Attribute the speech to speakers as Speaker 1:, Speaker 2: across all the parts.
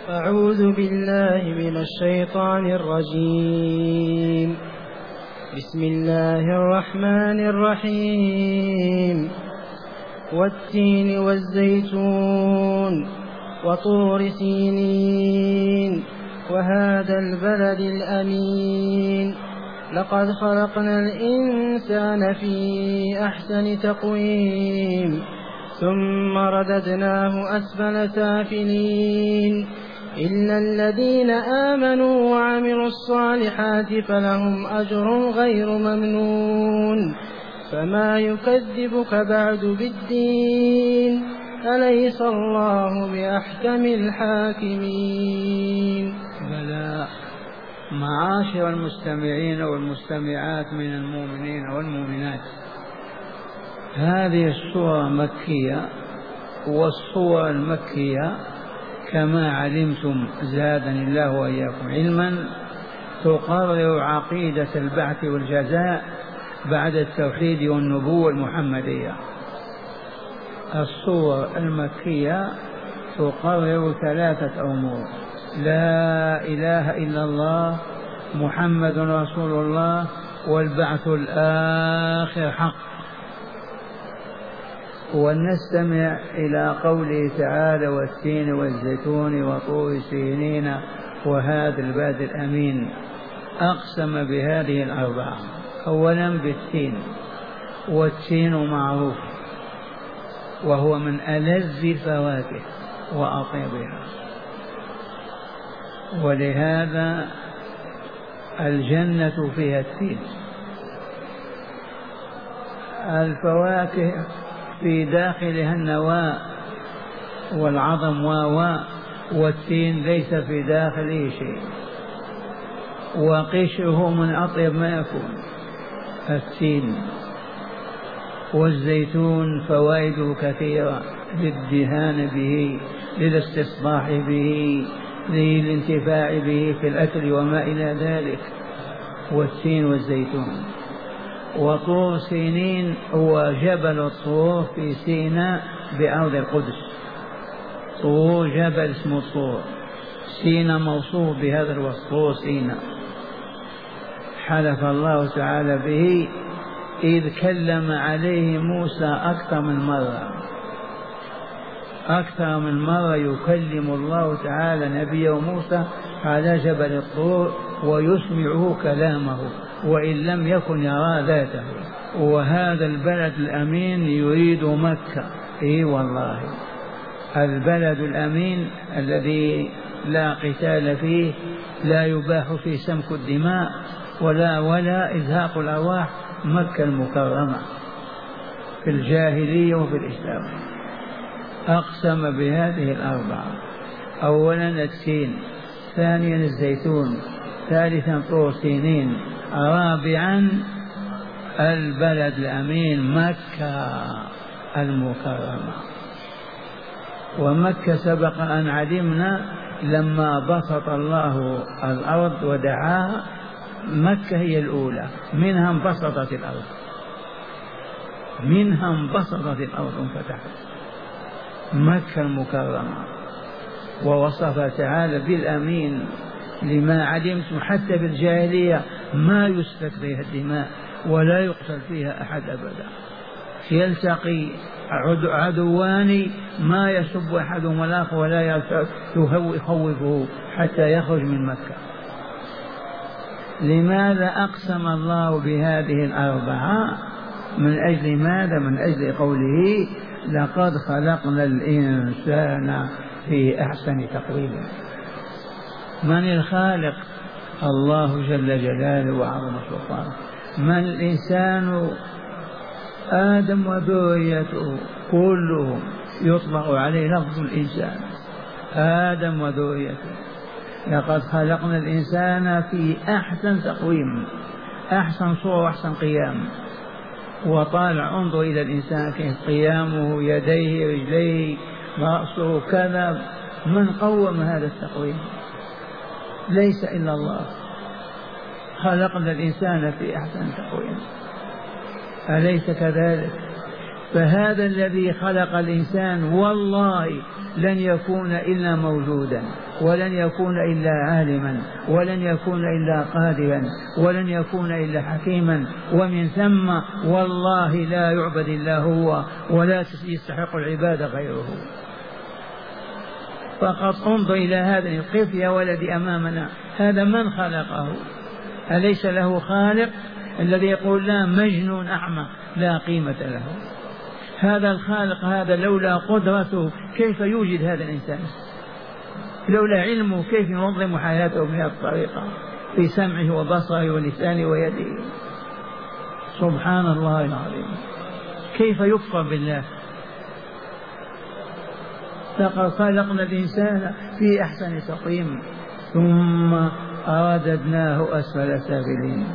Speaker 1: أعوذ بالله من الشيطان الرجيم. بسم الله الرحمن الرحيم. والتين والزيتون وطور سينين وهذا البلد الأمين لقد خلقنا الإنسان في أحسن تقويم ثم رددناه أسفل سافلين إلا الذين آمنوا وعملوا الصالحات فلهم أجر غير ممنون. فما يكذبك بعد بالدين أليس الله بأحكم الحاكمين.
Speaker 2: بلى. معاشر المستمعين والمستمعات من المؤمنين والمؤمنات، هذه السورة مكية، والسورة المكية كما علمتم زادني الله وإياكم علما تقرر عقيدة البعث والجزاء بعد التوحيد والنبوة المحمدية. السورة المكية تقرر ثلاثة أمور: لا إله إلا الله، محمد رسول الله، والبعث الآخر حق. ونستمع إلى قوله تعالى: والتين والزيتون وطور سينين وهذا البلد الأمين. أقسم بهذه الأربعة. أولا بالتين، والتين معروف وهو من ألذ الفواكه وأطيبها، ولهذا الجنة فيها التين. الفواكه في داخلها النواة والعظم والتين ليس في داخله شيء، وقشره من أطيب ما يكون التين. والزيتون فوائده كثيرة، للدهان به، للاستصباح به، للانتفاع به في الأكل وما إلى ذلك. والتين والزيتون. وطور سينين هو جبل الطور في سيناء بأرض القدس. طور جبل اسمه طور، سيناء موصوف بهذا الوصف، طور سيناء. حلف الله تعالى به إذ كلم عليه موسى أكثر من مرة يكلم الله تعالى نبيه موسى على جبل الطور ويسمعه كلامه وإن لم يكن يرى ذاته. وهذا البلد الأمين يريد مكة. والله البلد الأمين الذي لا قتال فيه، لا يباح فيه سمك الدماء ولا إزهاق الأرواح، مكة المكرمة في الجاهلية وفي الإسلام. أقسم بهذه الأربعة: أولا التين، ثانيا الزيتون، ثالثا طور سينين، رابعا البلد الأمين مكة المكرمة. ومكة سبق أن علمنا لما بسط الله الأرض ودعاها، مكة هي الأولى، منها انبسطت الأرض وانفتحت، مكة المكرمة. ووصف تعالى بالأمين لما علمتم حتى بالجاهلية ما يسفك فيها الدماء ولا يقتل فيها أحد أبدا. يلتقي عدوان ما يسب أحدهما الآخر ولا يخوفه حتى يخرج من مكة. لماذا أقسم الله بهذه الأربعة؟ من أجل ماذا؟ من أجل قوله: لقد خلقنا الإنسان في أحسن تقويم. من الخالق؟ الله جل جلاله وعظم سلطانه. من الإنسان؟ آدم وذريته كلهم يطلق عليه لفظ الإنسان، آدم وذريته. لقد خلقنا الإنسان في أحسن تقويم، أحسن صورة وأحسن قيام. وطالع انظر إلى الإنسان كيف قيامه، يديه رجليه رأسه كذا. من قوم هذا التقويم؟ ليس إلا الله. خلقنا الإنسان في أحسن تقويم، أليس كذلك؟ فهذا الذي خلق الإنسان والله لن يكون إلا موجودا، ولن يكون إلا عالما، ولن يكون إلا قادرا، ولن يكون إلا حكيما، ومن ثم والله لا يعبد إلا هو ولا يستحق العبادة غيره. فقط انظر إلى هذا القف يا ولدي أمامنا، هذا من خلقه؟ أليس له خالق؟ الذي يقول لا مجنون أعمى لا قيمة له. هذا الخالق هذا لولا قدرته كيف يوجد هذا الإنسان؟ لولا علمه كيف ينظم حياته بهذه الطريقة في سمعه وبصره ولسانه ويده؟ سبحان الله العظيم. كيف يكفر بالله؟ لقد خلقنا الإنسان في أحسن تقويم ثم رددناه أسفل سافلين،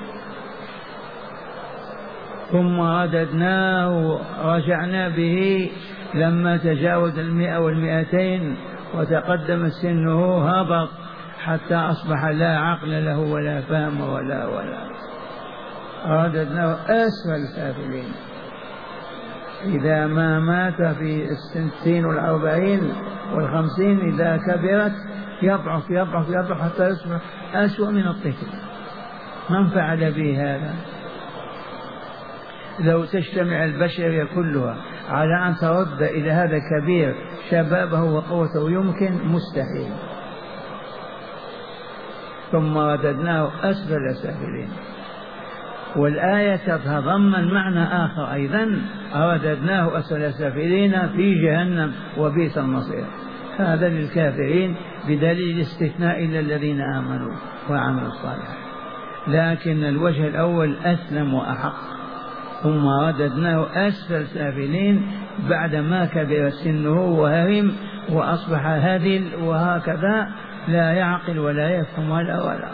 Speaker 2: ثم رددناه رجعنا به لما تجاوز 100 و200 وتقدم سنه هبط حتى أصبح لا عقل له ولا فهم ولا رددناه أسفل سافلين. إذا ما مات في 60 و40 و50 إذا كبرت يضعف حتى يصبح أسوأ من الطفل. من فعل به هذا؟ لو تجتمع البشرية كلها على أن ترد إلى هذا كبير شبابه وقوته يمكن؟ مستحيل. ثم رددناه أسفل سافلين. والآية تتضمن معنى آخر أيضا، رددناه أسفل سافلين في جهنم وبئس المصير. هذا للكافرين بدليل الاستثناء إلا الذين آمنوا وعملوا الصالحات، لكن الوجه الأول أسلم وأحق. ثم رددناه أسفل سافلين بعدما كبر سنه وهرم وأصبح هذل وهكذا لا يعقل ولا يفهم ولا.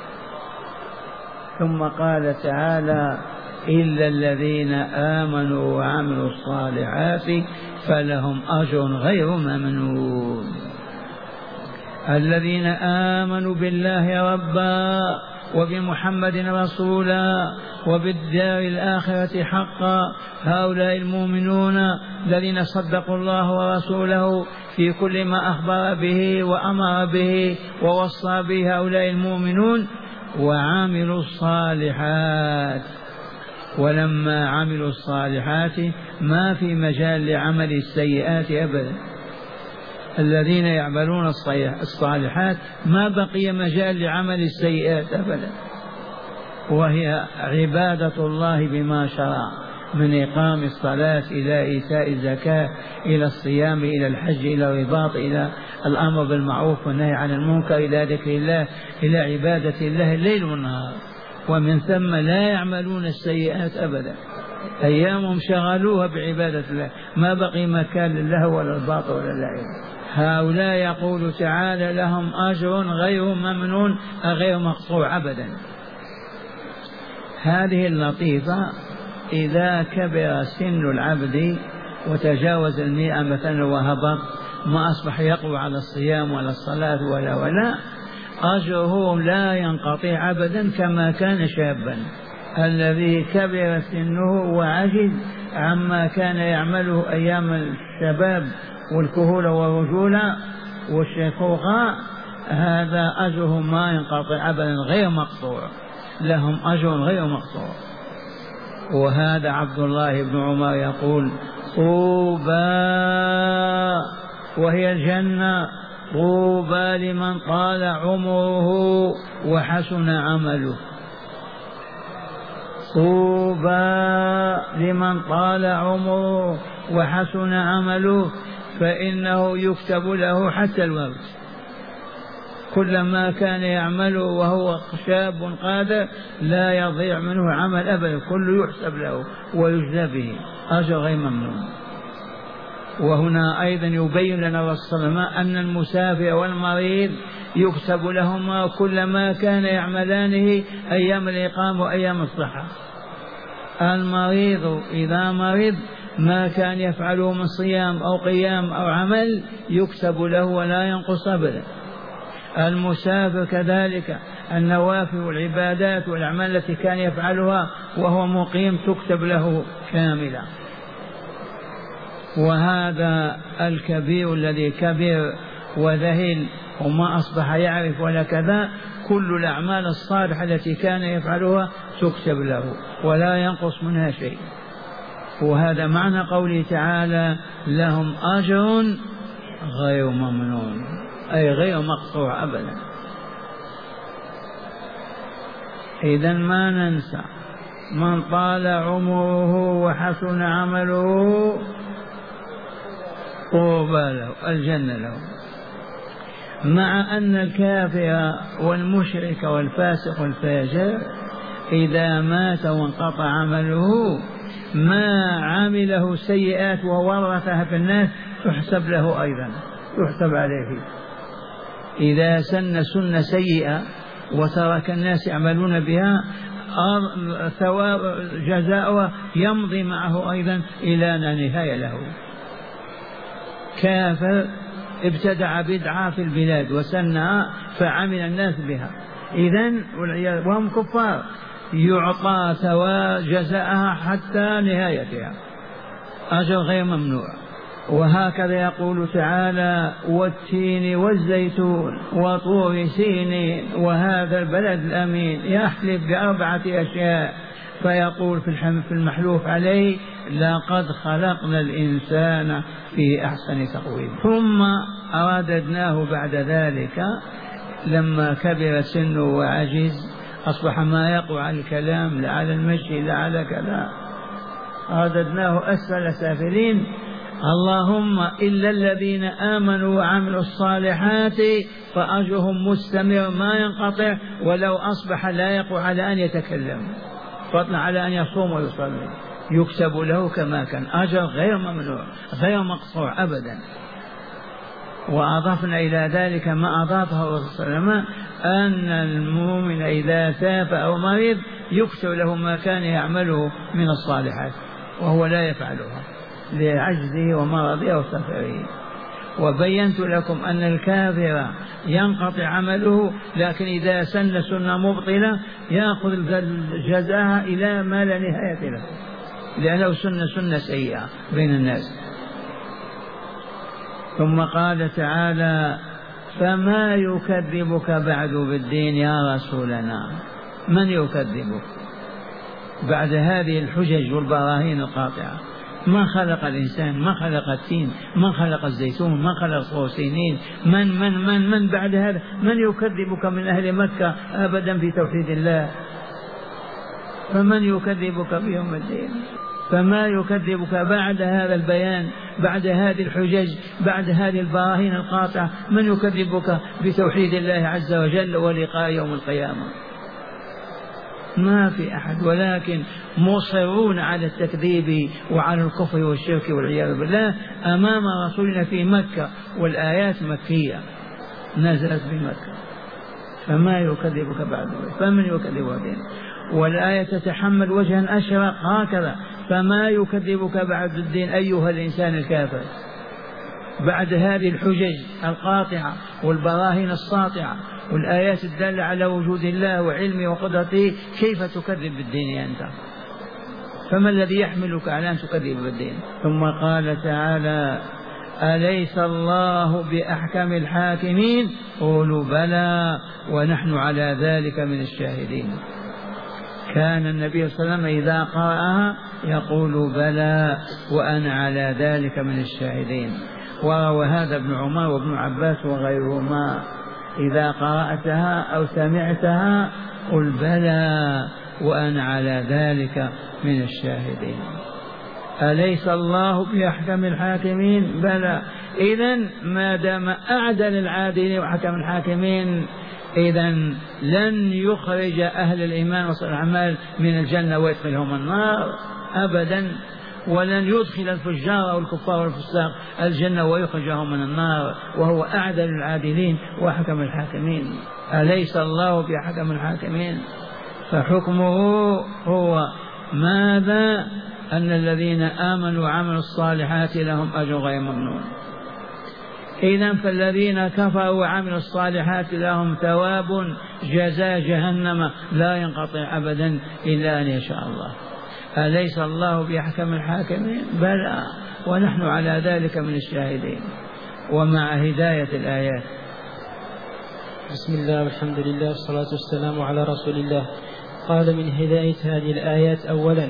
Speaker 2: ثم قال تعالى إلا الذين آمنوا وعملوا الصالحات فلهم أجر غير ممنون. الذين آمنوا بالله ربا وبمحمد رسولا وبالدار الآخرة حقا، هؤلاء المؤمنون الذين صدقوا الله ورسوله في كل ما أخبر به وأمر به ووصى به هؤلاء المؤمنون، وعملوا الصالحات. ولما عملوا الصالحات ما في مجال لعمل السيئات أبدا. الذين يعملون الصالحات ما بقي مجال لعمل السيئات أبدا، وهي عبادة الله بما شرع من إقام الصلاة إلى إيتاء الزكاة إلى الصيام إلى الحج إلى الرباط إلى الأمر بالمعروف والنهي عن المنكر إلى ذكر الله إلى عبادة الله الليل والنهار. ومن ثم لا يعملون السيئات أبدا، أيامهم شغلوها بعبادة الله، ما بقي مكان للهو ولا الباطل ولا اللعب. هؤلاء يقول تعالى لهم أجر غير ممنون غير مقطوع أبدا. هذه اللطيفة إذا كبر سن العبد وتجاوز 100 مثلا وهبط ما أصبح يقوى على الصيام ولا الصلاة ولا أجره لا ينقطع أبدا كما كان شابا. الذي كبر سنه وعجز عما كان يعمله أيام الشباب والكهولة والرجولة والشيخوخة، هذا أجره ما ينقطع أبدا غير مقطوع، لهم أجر غير مقطوع. وهذا عبد الله بن عمر يقول طوبى، وهي الجنة، طوبى لمن طال عمره وحسن عمله. طوبى لمن طال عمره وحسن عمله فإنه يكتب له حتى الموت. كلما كان يعمله وهو شاب قادر لا يضيع منه عمل أبدا، كله يحسب له ويجزى به أجر غير ممنون. وهنا أيضا يبين لنا الصلماء أن المسافر والمريض يكتب لهما كلما كان يعملانه أيام الإقامة وأيام الصحة. المريض إذا مرض ما كان يفعله من صيام أو قيام أو عمل يكتب له ولا ينقص أبدا. المسافر كذلك النوافل والعبادات والأعمال التي كان يفعلها وهو مقيم تكتب له كاملة. وهذا الكبير الذي كبر وذهل وما أصبح يعرف ولا كذا، كل الأعمال الصالحة التي كان يفعلها تكتب له ولا ينقص منها شيء. وهذا معنى قوله تعالى لهم أجر غير ممنون، أي غير مقطوع أبدا. إذا ما ننسى من طال عمره وحسن عمله طوبى له، الجنة له. مع أن الكافر والمشرك والفاسق والفاجر إذا مات وانقطع عمله ما عمله سيئات وورثها في الناس تحسب له أيضا، تحسب عليه. إذا سن سنة سيئة وترك الناس يعملون بها ثواب جزاؤها يمضي معه أيضا إلى نهاية له. كافر ابتدع بدعة في البلاد وسنها فعمل الناس بها، إذن وهم كفار يعطى ثواب جزاءها حتى نهايتها، أجر غير ممنوع. وهكذا يقول تعالى والتين والزيتون وطور سينين وهذا البلد الأمين، يحلف بأربعة أشياء فيقول في المحلوف عليه لقد خلقنا الإنسان في أحسن تقويم. ثم أرددناه بعد ذلك لما كبر سنه وعجز أصبح ما يقع على الكلام لا على المشي لا على كذا، أرددناه أسفل سافلين. اللهم إلا الذين آمنوا وعملوا الصالحات فأجرهم مستمر ما ينقطع ولو أصبح لا يقع على أن يتكلم فضلا على أن يصوم ويصلي، يكتب له كما كان، أجر غير ممنوع غير مقطوع أبدا. وأضفنا إلى ذلك ما أضافه الرسول صلى الله عليه وسلم أن المؤمن إذا تاب أو مرض يكتب له ما كان يعمله من الصالحات وهو لا يفعلها لعجزه ومرضه وسفره. وبينت لكم أن الكافر ينقطع عمله، لكن إذا سن سنة مبطلة يأخذ جزاها إلى ما لا نهاية له لأنه سنة سيئة بين الناس. ثم قال تعالى فما يكذبك بعد بالدين يا رسولنا؟ من يكذبك بعد هذه الحجج والبراهين القاطعة؟ ما خلق الإنسان، ما خلق التين، ما خلق الزيتون، ما خلق الصوصينين، من بعد هذا؟ من يكذبك من أهل مكة أبدا في توحيد الله؟ فمن يكذبك بيوم الدين؟ فما يكذبك بعد هذا البيان، بعد هذه الحجج، بعد هذه البراهين القاطعة؟ من يكذبك بتوحيد الله عز وجل ولقاء يوم القيامة؟ ما في أحد، ولكن مصرون على التكذيب وعلى الكفر والشرك والعياذ بالله أمام رسولنا في مكة، والآيات مكية نزلت بمكة. فما يكذبك بعد، فمن يكذبك به؟ والآية تتحمل وجها أشرق هكذا، فما يكذبك بعد الدين أيها الإنسان الكافر؟ بعد هذه الحجج القاطعة والبراهين الساطعة والآيات الدالة على وجود الله وعلمه وقدرته، كيف تكذب بالدين أنت؟ فما الذي يحملك على أن تكذب بالدين؟ ثم قال تعالى أليس الله بأحكم الحاكمين؟ قولوا بلى ونحن على ذلك من الشاهدين. كان النبي صلى الله عليه وسلم إذا قرأها يقول بلى وأنا على ذلك من الشاهدين. وروى هذا ابن عمر وابن عباس وغيرهما إذا قرأتها أو سمعتها قل بلى وأنا على ذلك من الشاهدين. أليس الله بأحكم الحاكمين؟ بلى. إذن ما دام أعدل العادلين وأحكم الحاكمين إذن لن يخرج أهل الإيمان والصالح الأعمال من الجنة ويدخلهم النار أبدا، ولن يدخل الفجار والكفار والفساق الجنة ويخرجهم من النار، وهو أعدل العادلين وأحكم الحاكمين. أليس الله بأحكم الحاكمين؟ فحكمه هو ماذا؟ أن الذين آمنوا وعملوا الصالحات لهم أجر غير ممنون. إذن فالذين كفروا وعملوا الصالحات لهم ثواب جزاء جهنم لا ينقطع أبدا إلا أن يشاء الله. أليس الله بأحكم الحاكمين؟ بلى ونحن على ذلك من الشاهدين. ومع هداية الآيات.
Speaker 1: بسم الله والحمد لله والصلاة والسلام على رسول الله. قال من هداية هذه الآيات أولا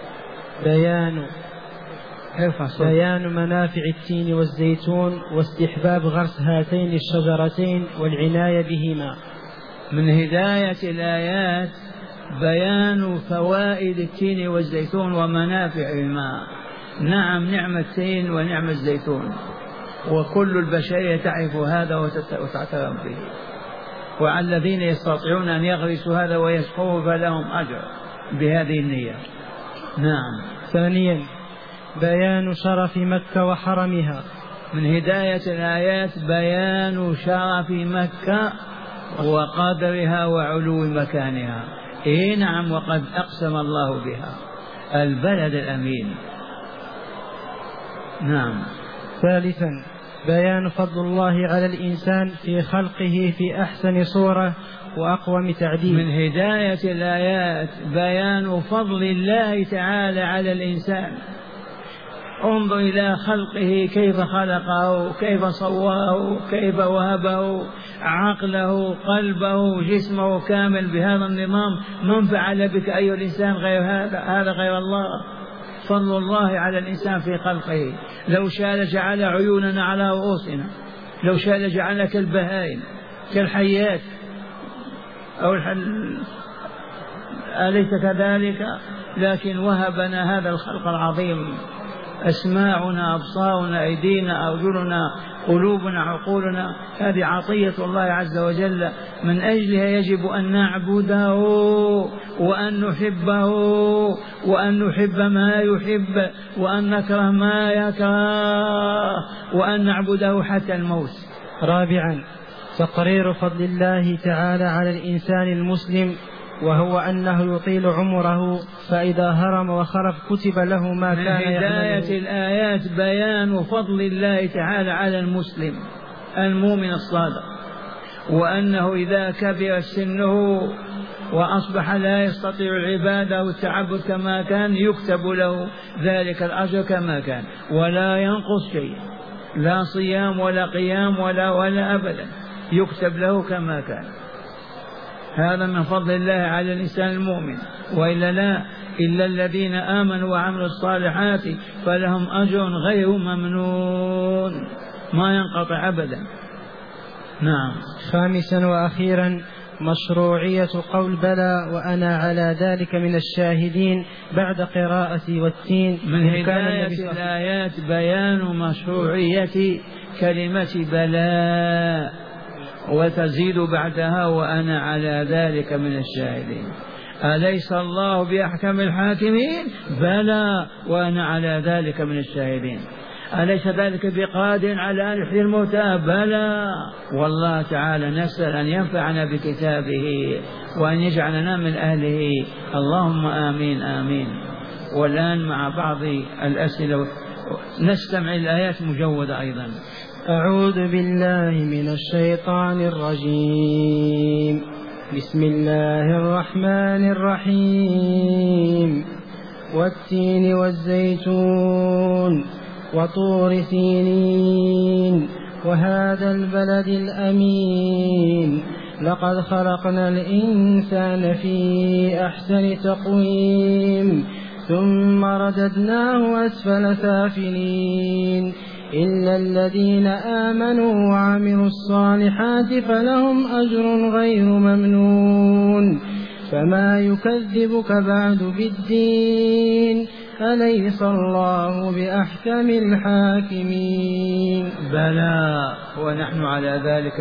Speaker 1: بيان منافع التين والزيتون واستحباب غرس هاتين الشجرتين والعناية بهما.
Speaker 2: من هداية الآيات بيان فوائد التين والزيتون ومنافعهما. نعم، نعم التين ونعم الزيتون، وكل البشرية تعرف هذا وتعترف به، وعلى الذين يستطيعون أن يغرسوا هذا ويسقوه فلهم أجر بهذه النية. نعم.
Speaker 1: ثانيا بيان شرف مكة وحرمها.
Speaker 2: من هداية الآيات بيان شرف مكة وقدرها وعلو مكانها. نعم، وقد أقسم الله بها البلد الأمين. نعم.
Speaker 1: ثالثا بيان فضل الله على الإنسان في خلقه في أحسن صورة وأقوم تعديل.
Speaker 2: من هداية الآيات بيان فضل الله تعالى على الإنسان. انظر إلى خلقه، كيف خلقه، كيف صوره، كيف وهبه عقله، قلبه، جسمه كامل بهذا النظام. من فعل بك أيها الإنسان غير هذا غير الله. فضل الله على الإنسان في خلقه. لو شاء لجعل عيوننا على رؤوسنا، لو شاء لجعلنا كالبهائم كالحيات أليس كذلك؟ لكن وهبنا هذا الخلق العظيم، أسماعنا، أبصارنا، أيدينا، أرجلنا، قلوبنا، عقولنا، هذه عطية الله عز وجل، من أجلها يجب أن نعبده وأن نحبه وأن نحب ما يحب وأن نكره ما يكره وأن نعبده حتى الموت.
Speaker 1: رابعا تقرير فضل الله تعالى على الإنسان المسلم، وهو أنه يطيل عمره، فإذا هرم وخرف كتب له ما كان يعمله.
Speaker 2: من هداية الآيات بيان فضل الله تعالى على المسلم المؤمن الصادق، وأنه إذا كبر سنه وأصبح لا يستطيع العبادة والتعبد كما كان يكتب له ذلك الأجر كما كان ولا ينقص شيء، لا صيام ولا قيام ولا أبدا، يكتب له كما كان. هذا من فضل الله على الإنسان المؤمن. وإلا لا، إلا الذين آمنوا وعملوا الصالحات فلهم أجر غير ممنون ما ينقطع أبدا. نعم.
Speaker 1: خامسا وأخيرا مشروعية قول بلى وأنا على ذلك من الشاهدين بعد قراءة والتين.
Speaker 2: من هداية الآيات بيان مشروعية كلمة بلى، وتزيد بعدها وأنا على ذلك من الشاهدين. أليس الله بأحكم الحاكمين؟ بلى وأنا على ذلك من الشاهدين. أليس ذلك بقادر على أن يحيي الموتى؟ بلى. والله تعالى نسأل أن ينفعنا بكتابه وأن يجعلنا من أهله. اللهم آمين آمين. والآن مع بعض الأسئلة نستمع الآيات مجودة أيضا.
Speaker 1: أعوذ بالله من الشيطان الرجيم. بسم الله الرحمن الرحيم. والتين والزيتون وطور سينين وهذا البلد الأمين لقد خلقنا الإنسان في أحسن تقويم ثم رددناه أسفل سافلين إلا الذين آمنوا وعملوا الصالحات فلهم أجر غير ممنون. فما يكذبك بعد بالدين؟ أليس الله بأحكم الحاكمين؟
Speaker 2: بلى ونحن على ذلك